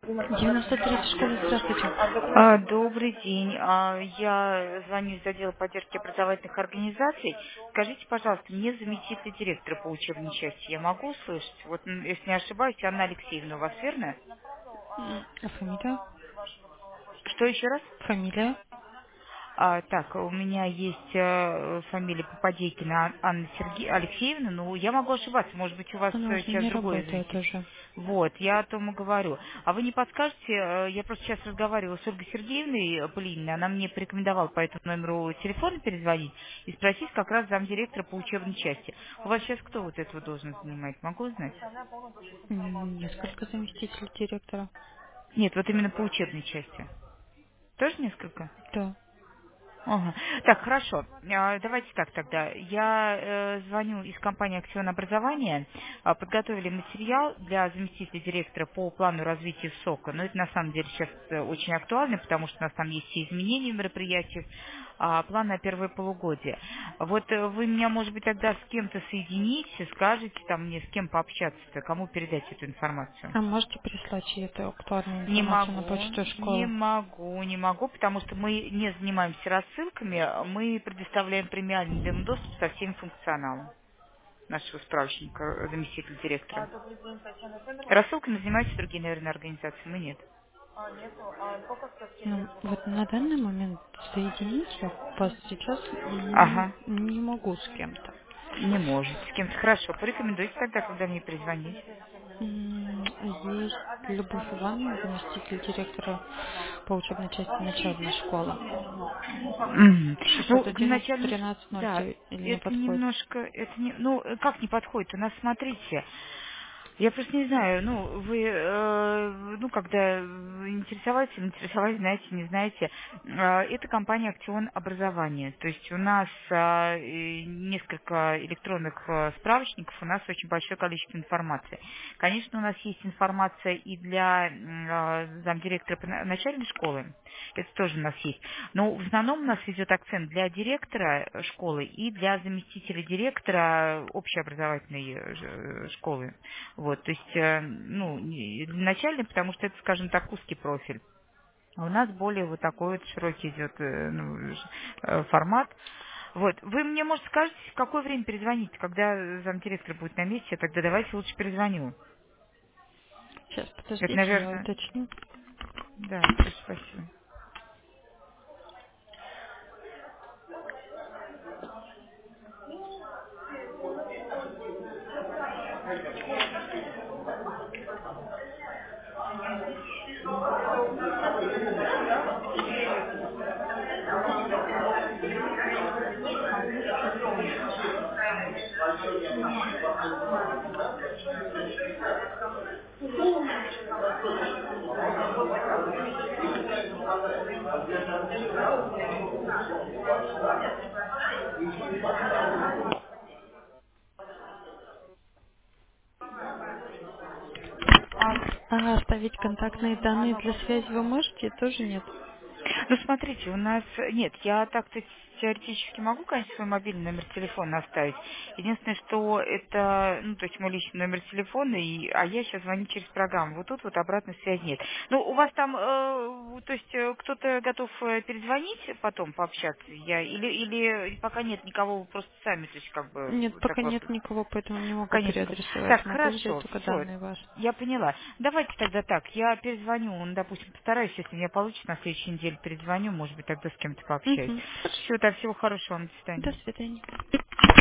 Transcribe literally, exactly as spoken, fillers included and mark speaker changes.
Speaker 1: девяносто три школа, здравствуйте.
Speaker 2: А, Добрый день. А, Я звоню из отдела поддержки образовательных организаций. Скажите, пожалуйста, мне заместитель директора по учебной части я могу услышать? Вот, м, если не ошибаюсь, Анна Алексеевна у вас, верно?
Speaker 1: М, А фамилия?
Speaker 2: Что еще раз?
Speaker 1: Фамилия?
Speaker 2: А, так, у меня есть э, фамилия Попадейкина Ан- Анна Сергеевна Алексеевна, но я могу ошибаться, может быть, у вас
Speaker 1: Она
Speaker 2: э,
Speaker 1: уже
Speaker 2: сейчас
Speaker 1: не
Speaker 2: другое
Speaker 1: работает
Speaker 2: зависит.
Speaker 1: уже.
Speaker 2: Вот, я о том и говорю. А вы не подскажете, э, я просто сейчас разговаривала с Ольгой Сергеевной э, Пылининой, она мне порекомендовала по этому номеру телефона перезвонить и спросить как раз замдиректора по учебной части. У вас сейчас кто вот эту должность занимает, могу узнать?
Speaker 1: М, Несколько заместителей директора.
Speaker 2: Нет, вот именно по учебной части. Тоже несколько?
Speaker 1: Да.
Speaker 2: Ага. Так, хорошо. А, Давайте так тогда. Я э, звоню из компании «Акцион образования». А, Подготовили материал для заместителя директора по плану развития СОКа. Но это на самом деле сейчас э, очень актуально, потому что у нас там есть все изменения в мероприятиях, а, план на первое полугодие. Вот э, вы меня, может быть, тогда с кем-то соедините, скажете там мне, с кем пообщаться-то, кому передать эту информацию.
Speaker 1: А можете прислать ей эту актуальную
Speaker 2: Не
Speaker 1: информацию на
Speaker 2: могу,
Speaker 1: почту
Speaker 2: не
Speaker 1: школы?
Speaker 2: могу, не могу, потому что мы не занимаемся рассылками, мы предоставляем премиальный доступ со всем функционалом нашего справочника, э, заместителя директора. Рассылками занимаются другие, наверное, организации, мы нет.
Speaker 1: Ну, вот на данный момент соединить я вас сейчас м,
Speaker 2: Ага,
Speaker 1: не могу с кем-то.
Speaker 2: не может. С кем-то хорошо. Порекомендуйте тогда, когда мне перезвонить.
Speaker 1: М, Есть Любовь Ивановна, заместитель директора по учебной части начальной школы.
Speaker 2: Мгм. Ну,
Speaker 1: шестьсот
Speaker 2: для
Speaker 1: одиннадцать
Speaker 2: начальной... ш-
Speaker 1: тринадцать ноль
Speaker 2: Да,
Speaker 1: девять или не
Speaker 2: это
Speaker 1: подходит?
Speaker 2: немножко... Это не, ну, э, как не подходит? У нас, смотрите, я просто не знаю, ну, вы, э, ну, когда интересовались или интересовались, знаете, не знаете, э, это компания «Актион образования». То есть у нас э, э, несколько электронных э, справочников, у нас очень большое количество информации. Конечно, у нас есть информация и для м, э, замдиректора по на- начальной школы, это тоже у нас есть. Но в основном у нас идет акцент для директора э, школы и для заместителя директора общеобразовательной э, ж- э, школы. Вот, то есть, э, ну, не- начальный, потому что это, скажем так, узкий профиль. А у нас более вот такой вот широкий идет э, ну, ж- э, формат. Вот, вы мне, может, скажете, в какое время перезвонить, когда замдиректора будет на месте, тогда давайте лучше перезвоню.
Speaker 1: Сейчас,
Speaker 2: Это,
Speaker 1: подождите, я
Speaker 2: наверное,
Speaker 1: уточню.
Speaker 2: да, хорошо, спасибо. А есть какая? А
Speaker 1: А оставить контактные данные для связи вы можете? Тоже нет.
Speaker 2: Ну, смотрите, у нас... Нет, я так-то теоретически могу, конечно, свой мобильный номер телефона оставить. Единственное, что это, ну, то есть мой личный номер телефона, и, а я сейчас звоню через программу. Вот тут вот обратной связи нет. Ну, у вас там, э, то есть э, кто-то готов э, перезвонить потом, пообщаться? Я, или, или пока нет никого, вы просто сами, то есть как бы
Speaker 1: Нет,
Speaker 2: так
Speaker 1: пока нет
Speaker 2: вопрос.
Speaker 1: никого, поэтому не могу
Speaker 2: Конечно.
Speaker 1: переадресовать.
Speaker 2: Так,
Speaker 1: Могу взять
Speaker 2: хорошо,
Speaker 1: только
Speaker 2: все,
Speaker 1: данные ваши.
Speaker 2: я поняла. Давайте тогда так, я перезвоню, ну, допустим, постараюсь, если у меня получится, на следующей неделе перезвоню, может быть, тогда с кем-то пообщаюсь.
Speaker 1: Угу. Хорошо.
Speaker 2: Все, так, всего хорошего вам, до
Speaker 1: До
Speaker 2: свидания.
Speaker 1: свидания.